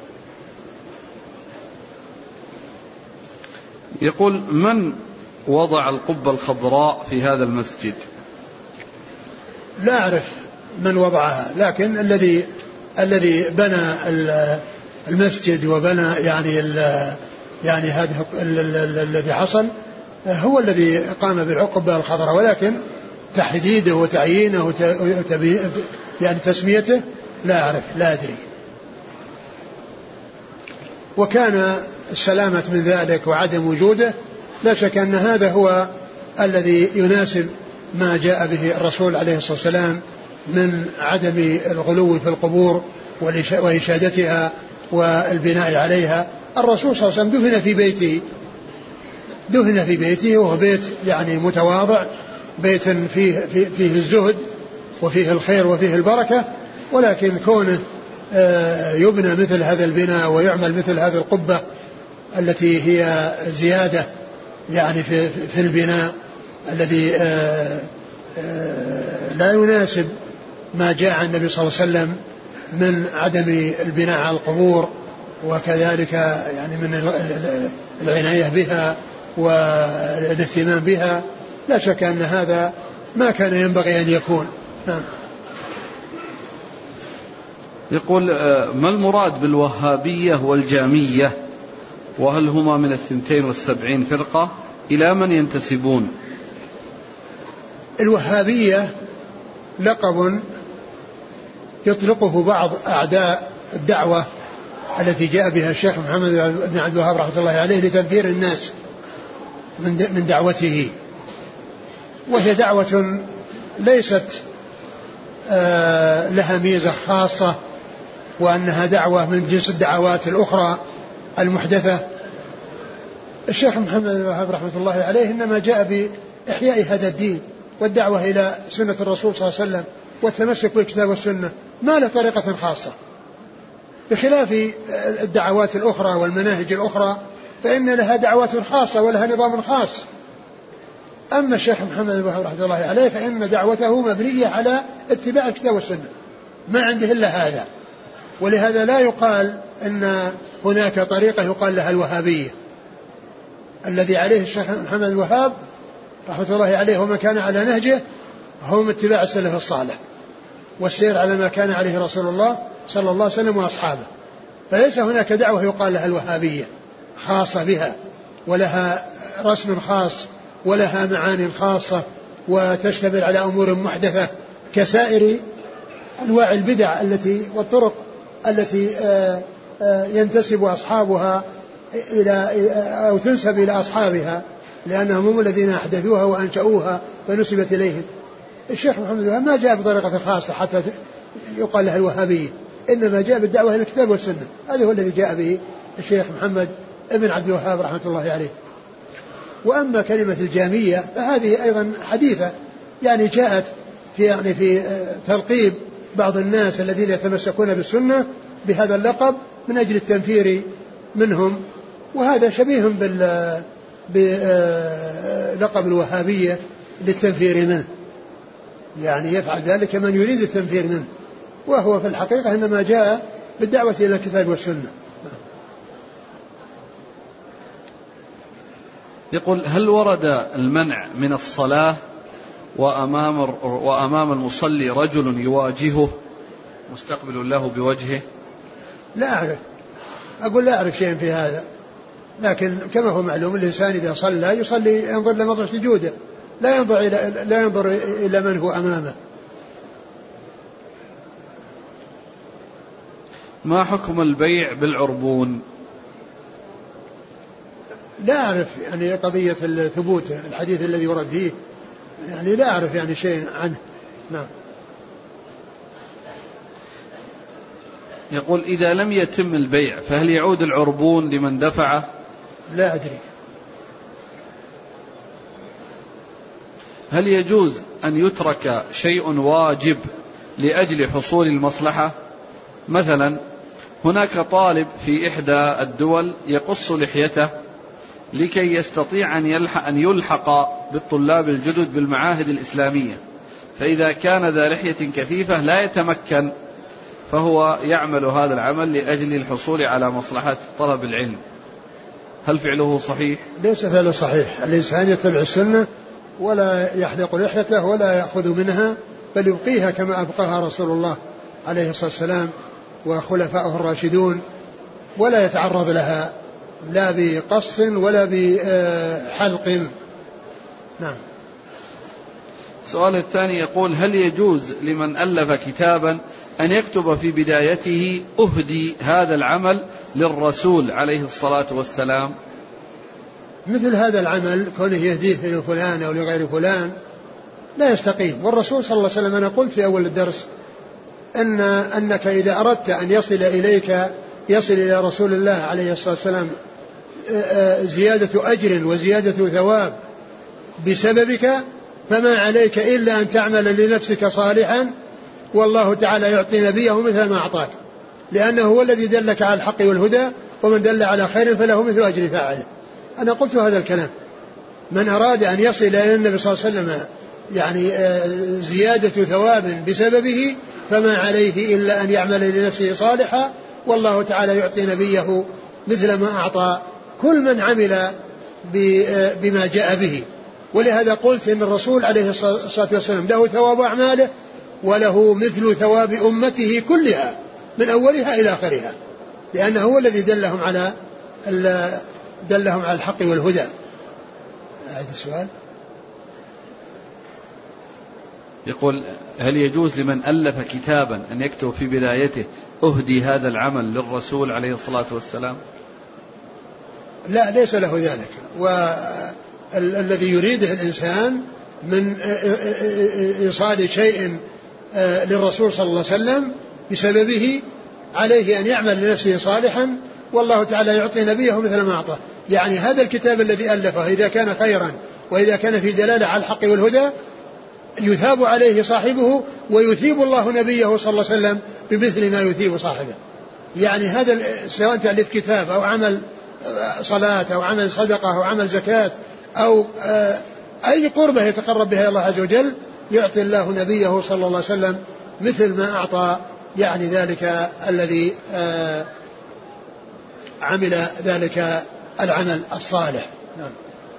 يقول من وضع القبة الخضراء في هذا المسجد؟ لا أعرف من وضعها، لكن الذي الذي بنى المسجد وبنى يعني يعني هذا الذي حصل هو الذي قام بالعقبة الخضراء، ولكن تحديده وتعيينه يعني تسميته لا أعرف، لا أدري. وكان السلامة من ذلك وعدم وجوده لا شك أن هذا هو الذي يناسب ما جاء به الرسول عليه الصلاة والسلام من عدم الغلو في القبور وإشادتها والبناء عليها. الرسول صلى الله عليه وسلم دفن في بيته، دفن في بيته وهو بيت يعني متواضع، بيت فيه, فيه الزهد وفيه الخير وفيه البركة، ولكن كونه يبنى مثل هذا البناء ويعمل مثل هذه القبة التي هي زيادة يعني في, في البناء الذي لا يناسب ما جاء عن النبي صلى الله عليه وسلم من عدم البناء على القبور، وكذلك يعني من العناية بها والاهتمام بها، لا شك أن هذا ما كان ينبغي أن يكون. يقول ما المراد بالوهابية والجامية، وهل هما من الثنتين والسبعين فرقة؟ إلى من ينتسبون؟ الوهابية لقب يطلقه بعض أعداء الدعوة التي جاء بها الشيخ محمد بن عبد الوهاب رحمة الله عليه لتنفير الناس من دعوته، وهي دعوة ليست لها ميزة خاصة وأنها دعوة من جنس الدعوات الأخرى المحدثة. الشيخ محمد بن الوهاب رحمة الله عليه إنما جاء بإحياء هذا الدين والدعوة إلى سنة الرسول صلى الله عليه وسلم والتمسك بالكتاب والسنة، ما له طريقة خاصة، بخلاف الدعوات الأخرى والمناهج الأخرى فإن لها دعوات خاصة ولها نظام خاص. أما الشيخ محمد بن الوهاب رحمة الله عليه فإن دعوته مبنية على اتباع الكتاب والسنة، ما عنده إلا هذا، ولهذا لا يقال أن هناك طريقة يقال لها الوهابية. الذي عليه الشيخ محمد بن الوهاب رحمة الله عليه وما كان على نهجه هم اتباع السلف الصالح والسير على ما كان عليه رسول الله صلى الله عليه وسلم وأصحابه، فليس هناك دعوة يقال لها الوهابية خاصة بها ولها رسم خاص ولها معان خاصة وتشتمل على أمور محدثة كسائر أنواع البدع التي والطرق التي ينتسب أصحابها إلى أو تنسب إلى أصحابها لأنهم هم الذين أحدثوها وأنشأوها فنسبت إليهم. الشيخ محمد الوهاب ما جاء بطريقة خاصة حتى يقال لها الوهابية، إنما جاء بالدعوة إلى الكتاب والسنة. هذا هو الذي جاء به الشيخ محمد ابن عبد الوهاب رحمة الله عليه. وأما كلمة الجامية فهذه أيضا حديثة، يعني جاءت في يعني في تلقيب بعض الناس الذين يتمسكون بالسنة بهذا اللقب من أجل التنفير منهم، وهذا شبيه بال بلقب الوهابية للتنفير منه، يعني يفعل ذلك من يريد التنفير منه، وهو في الحقيقة إنما جاء بالدعوة إلى الكتاب والسنة. يقول: هل ورد المنع من الصلاة وأمام وأمام المصلي رجل يواجهه مستقبل له بوجهه؟ لا أعرف، أقول لا أعرف شيء في هذا، لكن كما هو معلوم الإنسان إذا صلى يصلي ينظر لموضع سجوده، لا ينظر إلى لا ينظر إلى من هو أمامه. ما حكم البيع بالعربون؟ لا أعرف يعني قضية الثبوت الحديث الذي ورد فيه، يعني لا أعرف يعني شيء عنه. نعم. يقول: إذا لم يتم البيع فهل يعود العربون لمن دفعه؟ لا أدري. هل يجوز أن يترك شيء واجب لأجل حصول المصلحة؟ مثلا هناك طالب في إحدى الدول يقص لحيته لكي يستطيع أن يلحق, أن يلحق بالطلاب الجدد بالمعاهد الإسلامية، فإذا كان ذا لحية كثيفة لا يتمكن، فهو يعمل هذا العمل لأجل الحصول على مصلحة طلب العلم، هل فعله صحيح؟ ليس فعله صحيح. الإنسان يتبع السنة ولا يحلق لحيته ولا يأخذ منها، بل يبقيها كما أبقاها رسول الله عليه الصلاة والسلام وخلفائه الراشدون، ولا يتعرض لها لا بقص ولا بحلق. نعم. السؤال الثاني يقول: هل يجوز لمن ألف كتابا أن يكتب في بدايته أهدي هذا العمل للرسول عليه الصلاة والسلام؟ مثل هذا العمل كونه يهديه لفلان أو لغير فلان لا يستقيم. والرسول صلى الله عليه وسلم أنا قلت في أول الدرس أن أنك إذا أردت أن يصل إليك يصل إلى رسول الله عليه الصلاة والسلام زيادة أجر وزيادة ثواب بسببك فما عليك إلا أن تعمل لنفسك صالحا، والله تعالى يعطي نبيه مثل ما أعطاك، لأنه هو الذي دلك على الحق والهدى، ومن دل على خير فله مثل أجر فاعله. أنا قلت هذا الكلام. من أراد أن يصل إلى النبي صلى الله عليه وسلم يعني زيادة ثواب بسببه فما عليه إلا أن يعمل لنفسه صالحا، والله تعالى يعطي نبيه مثل ما أعطى كل من عمل بما جاء به. ولهذا قلت إن الرسول عليه الصلاة والسلام له ثواب أعماله وله مثل ثواب أمته كلها من أولها إلى آخرها، لأنه هو الذي دلهم على دلهم على الحق والهدى. أعيد السؤال. يقول: هل يجوز لمن ألف كتابا أن يكتب في بدايته أهدي هذا العمل للرسول عليه الصلاة والسلام؟ لا، ليس له ذلك. والذي يريده الإنسان من إيصال شيء للرسول صلى الله عليه وسلم بسببه عليه أن يعمل لنفسه صالحا، والله تعالى يعطي نبيه مثل ما أعطاه. يعني هذا الكتاب الذي ألفه إذا كان خيرا وإذا كان في دلالة على الحق والهدى يثاب عليه صاحبه، ويثيب الله نبيه صلى الله عليه وسلم بمثل ما يثيب صاحبه. يعني هذا سواء تأليف كتاب أو عمل صلاة أو عمل صدقة أو عمل زكاة أو أي قربة يتقرب بها الله عز وجل، يعطي الله نبيه صلى الله عليه وسلم مثل ما أعطى يعني ذلك الذي عمل ذلك العمل الصالح. نعم.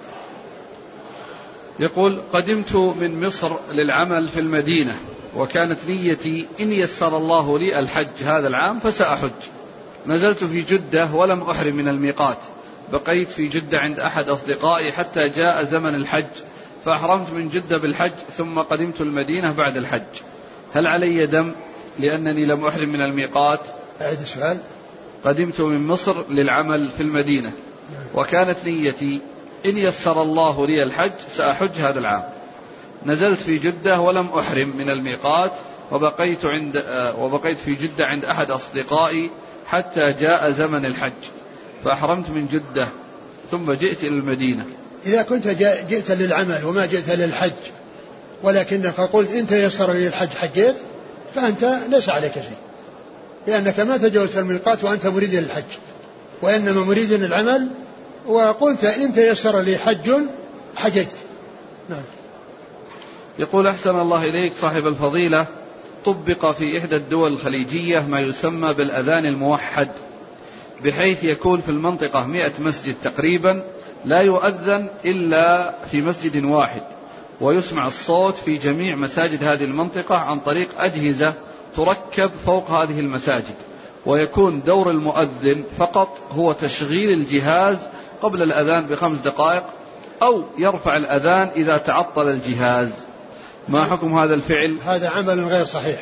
يقول: قدمت من مصر للعمل في المدينة، وكانت نيتي إن يسر الله لي الحج هذا العام فسأحج، نزلت في جدة ولم أحرم من الميقات، بقيت في جدة عند أحد أصدقائي حتى جاء زمن الحج، فأحرمت من جدة بالحج ثم قدمت المدينة بعد الحج، هل علي دم لأنني لم أحرم من الميقات؟ أعيد السؤال. قدمت من مصر للعمل في المدينة، وكانت نيتي إن يسر الله لي الحج سأحج هذا العام. نزلت في جدة ولم أحرم من الميقات، وبقيت, عند وبقيت في جدة عند أحد أصدقائي حتى جاء زمن الحج، فأحرمت من جدة ثم جئت إلى المدينة. إذا كنت جئت للعمل وما جئت للحج، ولكنك قلت إن تيسر لي الحج حجيت، فأنت ليس عليك شيء، لأنك ما تجاوزت الميقات وأنت مريد للحج، وإنما مريد للعمل، وقلت إن تيسر لي حج حججت. نعم. يقول أحسن الله إليك صاحب الفضيلة، طبق في إحدى الدول الخليجية ما يسمى بالأذان الموحد، بحيث يكون في المنطقة مئة مسجد تقريبا لا يؤذن إلا في مسجد واحد، ويسمع الصوت في جميع مساجد هذه المنطقة عن طريق أجهزة تركب فوق هذه المساجد، ويكون دور المؤذن فقط هو تشغيل الجهاز قبل الأذان بخمس دقائق، أو يرفع الأذان إذا تعطل الجهاز. ما حكم هذا الفعل؟ هذا عمل غير صحيح.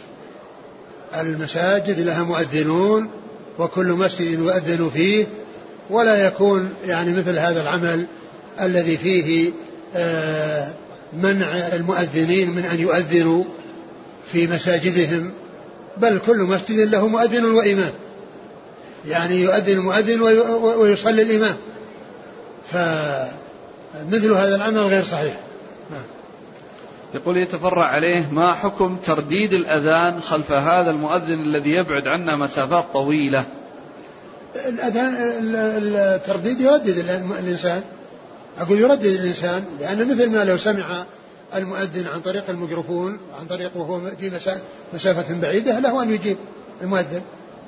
المساجد لها مؤذنون، وكل مسجد يؤذن فيه، ولا يكون يعني مثل هذا العمل الذي فيه منع المؤذنين من أن يؤذنوا في مساجدهم، بل كل مسجد له مؤذن وإمام، يعني يؤذن المؤذن ويصلي الإمام، فمثل هذا العمل غير صحيح. يقول يتفرع عليه، ما حكم ترديد الأذان خلف هذا المؤذن الذي يبعد عنا مسافات طويلة؟ الأذان الترديد يردد الإنسان، أقول يردد الإنسان، لأن مثل ما لو سمع المؤذن عن طريق الميكروفون، عن طريق وهو في مسافة بعيدة، له أن يجيب المؤذن.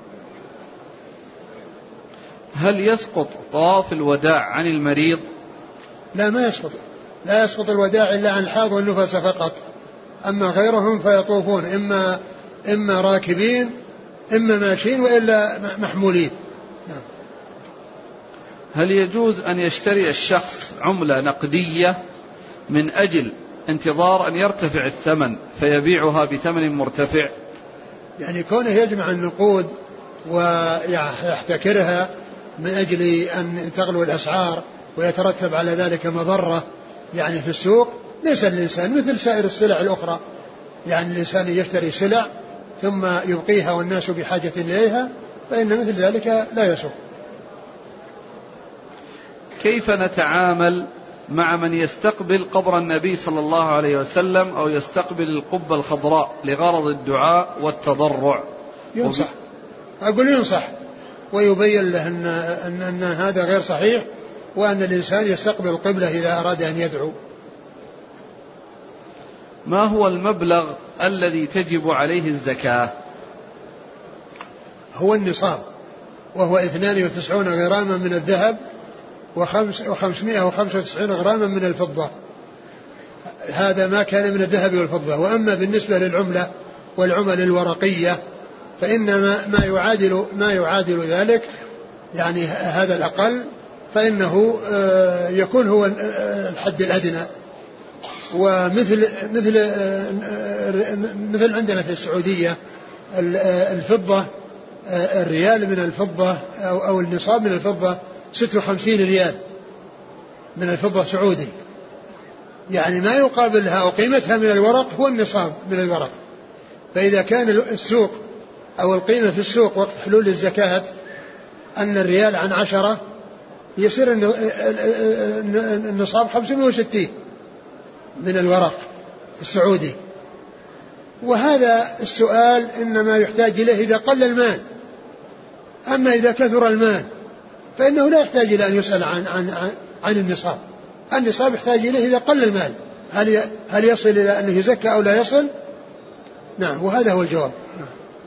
هل يسقط طواف الوداع عن المريض؟ لا، ما يسقط، لا يسقط الوداع إلا عن الحاض والنفس فقط، أما غيرهم فيطوفون إما إما راكبين إما ماشيين وإلا محمولين. نعم. هل يجوز أن يشتري الشخص عملة نقدية من أجل انتظار أن يرتفع الثمن فيبيعها بثمن مرتفع؟ يعني كونه يجمع النقود ويحتكرها من أجل أن تغلو الأسعار ويترتب على ذلك مضرة يعني في السوق، ليس الإنسان مثل سائر السلع الأخرى، يعني الإنسان يشتري سلع ثم يبقيها والناس بحاجة إليها، فإن مثل ذلك لا يسوق. كيف نتعامل مع من يستقبل قبر النبي صلى الله عليه وسلم أو يستقبل القبة الخضراء لغرض الدعاء والتضرع؟ ينصح، أقول ينصح ويبين له أن, أن, أن هذا غير صحيح، وأن الإنسان يستقبل القبلة إذا أراد أن يدعو. ما هو المبلغ الذي تجب عليه الزكاة؟ هو النصاب، وهو اثنان وتسعون غراما من الذهب وخمس وخمسمائة وخمسة وتسعين غراما من الفضة، هذا ما كان من الذهب والفضة. وأما بالنسبة للعملة والعمل الورقية فإنما ما يعادل ما يعادل ذلك، يعني هذا الأقل، فإنه يكون هو الحد الأدنى. ومثل مثل مثل عندنا في السعودية الفضة، الريال من الفضة أو أو النصاب من الفضة ستة وخمسين ريال من الفضة سعودي، يعني ما يقابلها أو قيمتها من الورق هو النصاب من الورق. فإذا كان السوق أو القيمة في السوق وقت حلول الزكاة أن الريال عن عشرة، يصير النصاب خمسمائة وستين من الورق السعودي. وهذا السؤال إنما يحتاج إليه إذا قل المال، أما إذا كثر المال فإنه لا يحتاج إلى أن يسأل عن, عن, عن, عن النصاب. النصاب يحتاج إليه إذا قل المال، هل هل يصل إلى أنه يزكى أو لا يصل؟ نعم، وهذا هو الجواب. نعم.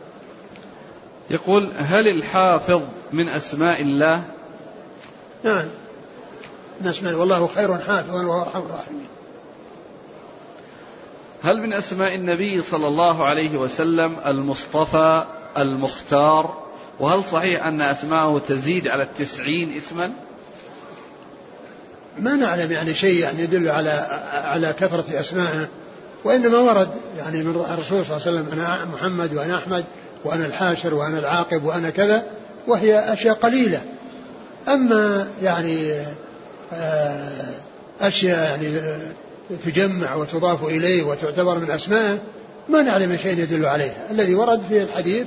يقول هل الحافظ من أسماء الله؟ نعم، من أسماء، والله خير حافظا وهو أرحم الراحمين. هل من أسماء النبي صلى الله عليه وسلم المصطفى، المختار، وهل صحيح أن أسماءه تزيد على التسعين اسما؟ ما نعلم يعني شيء يعني يدل على على كثرة أسمائه، وإنما ورد يعني من الرسول صلى الله عليه وسلم أنا محمد وأنا أحمد وأنا الحاشر وأنا العاقب وأنا كذا، وهي أشياء قليلة. أما يعني أشياء يعني تجمع وتضاف إليه وتعتبر من أسمائه ما نعلم شيء يدل عليها. الذي ورد في الحديث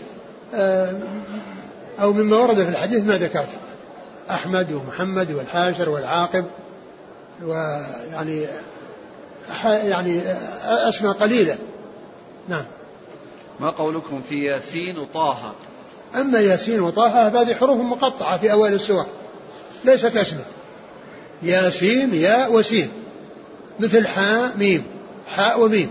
أو مما ورد في الحديث ما ذكرت، أحمد ومحمد والحاشر والعاقب، ويعني يعني أسماء قليلة. نعم. ما قولكم في ياسين وطه؟ أما ياسين وطه هذه حروف مقطعة في أوائل السور ليست أسماء. ياسين ياء وسين، مثل حاء ميم، حاء وميم.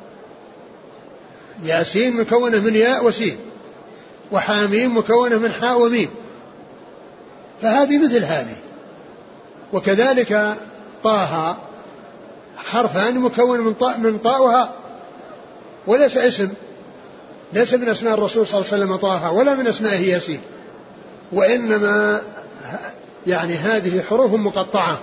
ياسين مكونة من ياء وسين، وحاميم مكونة من حاء وميم، فهذه مثل هذه. وكذلك طه حرفان مكون من طاء من طاء وهاء، وليس اسم، ليس من أسماء الرسول صلى الله عليه وسلم طه ولا من أسمائه ياسين، وإنما يعني هذه حروف مقطعة،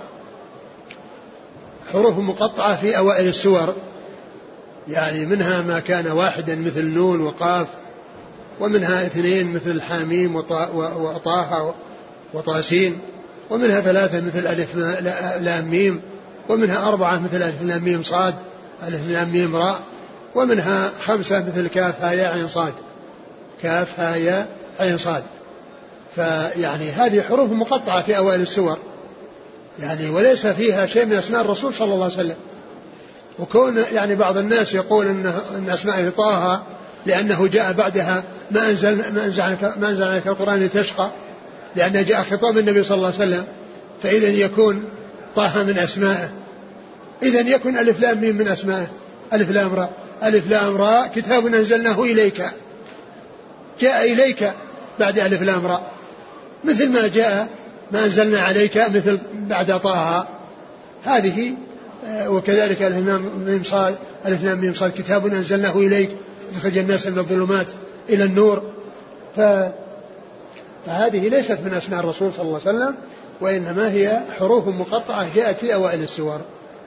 حروف مقطعة في أوائل السور، يعني منها ما كان واحدا مثل نون وقاف، ومنها اثنين مثل حاميم وطه وطاسين، ومنها ثلاثة مثل ألف لام ميم، ومنها أربعة مثل ألف لام ميم صاد ألف لام ميم راء، ومنها خمسة مثل كاف ها يا عين صاد كاف ها يا عين صاد. فيعني هذه حروف مقطعة في أوائل السور يعني، وليس فيها شيء من أسماء الرسول صلى الله عليه وسلم. وكون يعني بعض الناس يقول إن, إن أسماء طه لأنه جاء بعدها ما أنزل ما أنزل ما أنزل عليك القرآن لتشقى، لأنه جاء خطاب النبي صلى الله عليه وسلم، فإذا يكون طه من أسمائه، إذا يكون ألف لام ميم من أسمائه. ألف لام راء، ألف لام راء كتاب أنزلناه إليك، جاء إليك بعد ألف لام راء، مثل ما جاء ما أنزلنا عليك مثل بعد طه هذه. وكذلك ألف لام ميم صاد ألف لام ميم صاد كتاب أنزلناه إليك لتخرج الناس من الظلمات إلى النور. فهذه ليست من أسماء الرسول صلى الله عليه وسلم، وإنما هي حروف مقطعة جاءت في أوائل السور.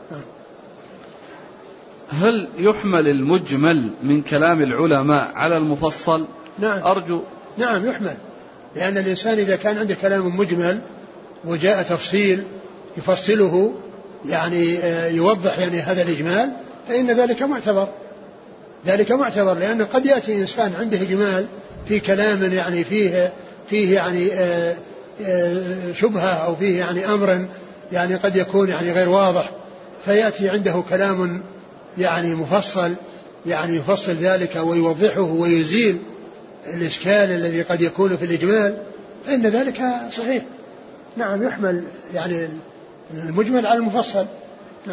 هل يحمل المجمل من كلام العلماء على المفصل؟ نعم. أرجو. نعم يحمل، لأن الإنسان إذا كان عنده كلام مجمل وجاء تفصيل يفصله يعني يوضح يعني هذا الإجمال، فإن ذلك معتبر، ذلك معتبر، لأن قد يأتي إنسان عنده إجمال في كلام يعني فيه فيه يعني شبهة أو فيه يعني أمر يعني قد يكون يعني غير واضح، فيأتي عنده كلام يعني مفصل يعني يفصل ذلك ويوضحه ويزيل الإشكال الذي قد يكون في الإجمال، فإن ذلك صحيح. نعم يحمل يعني المجمل على المفصل. نعم.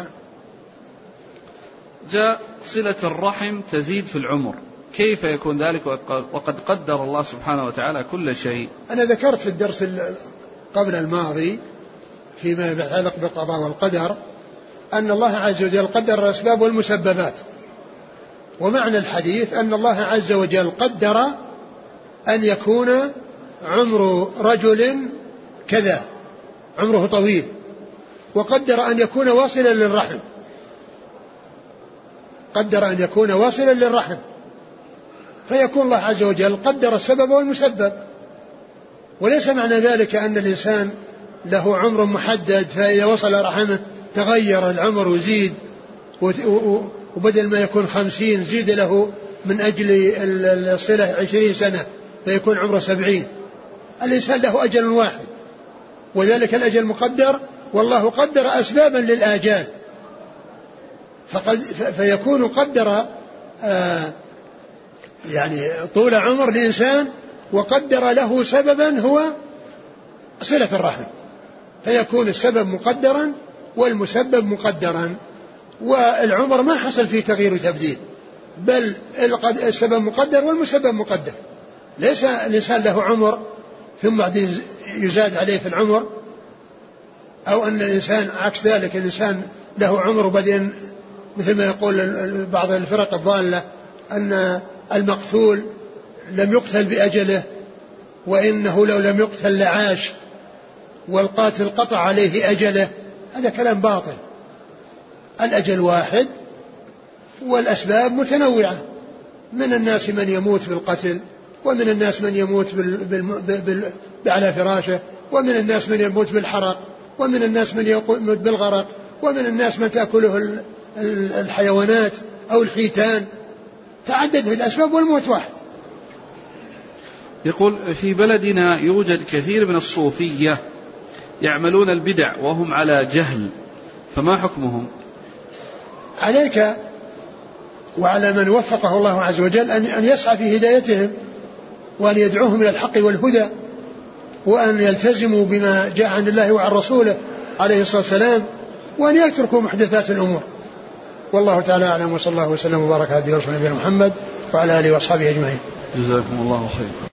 جاء صلة الرحم تزيد في العمر، كيف يكون ذلك وقد قدر الله سبحانه وتعالى كل شيء؟ أنا ذكرت في الدرس قبل الماضي فيما يتعلق بالقضاء والقدر أن الله عز وجل قدر الأسباب والمسببات، ومعنى الحديث أن الله عز وجل قدر أن يكون عمر رجل كذا، عمره طويل، وقدر أن يكون واصلا للرحم، قدر أن يكون واصلا للرحم، فيكون الله عز وجل قدر السبب والمسبب. وليس معنى ذلك أن الإنسان له عمر محدد فإذا وصل رحمه تغير العمر وزيد، وبدل ما يكون خمسين زيد له من أجل الصلة عشرين سنة فيكون عمره سبعين. الإنسان له أجل واحد، وذلك الأجل مقدر، والله قدر أسبابا للآجال، فقد فيكون قدر آه يعني طول عمر الإنسان، وقدر له سببا هو صلة الرحم، فيكون السبب مقدرا والمسبب مقدرا، والعمر ما حصل فيه تغيير وتبديل، بل السبب مقدر والمسبب مقدر. ليس الإنسان له عمر ثم بعدين يزاد عليه في العمر، أو أن الإنسان عكس ذلك، الإنسان له عمر وبعدين مثل ما يقول بعض الفرق الضالة أن المقتول لم يقتل بأجله وإنه لو لم يقتل لعاش والقاتل قطع عليه أجله، هذا كلام باطل. الأجل واحد والأسباب متنوعة، من الناس من يموت بالقتل، ومن الناس من يموت بال... بال... بال... على فراشه، ومن الناس من يموت بالحرق، ومن الناس من يموت بالغرق، ومن الناس من تأكله الحيوانات أو الحيتان. تعددت الأسباب والموت واحد. يقول في بلدنا يوجد كثير من الصوفية يعملون البدع وهم على جهل، فما حكمهم؟ عليك وعلى من وفقه الله عز وجل أن يسعى في هدايتهم، وأن يدعوهم إلى الحق والهدى، وأن يلتزموا بما جاء عن الله وعن رسوله عليه الصلاة والسلام، وأن يتركوا محدثات الأمور. والله تعالى أعلم، وصلى الله وسلم وبارك على نبينا محمد وعلى آله وأصحابه أجمعين. جزاكم الله خير.